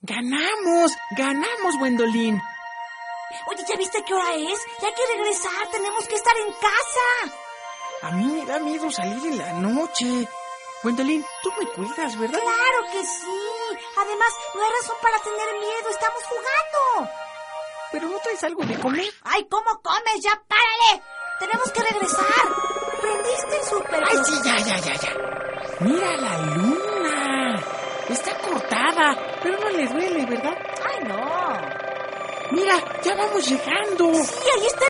¡Ganamos, Gwendolyn! Oye, ¿ya viste qué hora es? Ya hay que regresar, tenemos que estar en casa. A mí me da miedo salir en la noche. Gwendolyn, tú me cuidas, ¿verdad? Claro que sí. Además, no hay razón para tener miedo, estamos jugando. ¿Pero no traes algo de comer? ¡Ay, cómo comes! ¡Ya párale! Tenemos que regresar. ¿Prendiste el súper? ¡Ay, sí, ya! ¡Mira la luna! Está cortada, pero no le duele, ¿verdad? ¡Ay, no! ¡Mira, ya vamos llegando! Sí, ahí está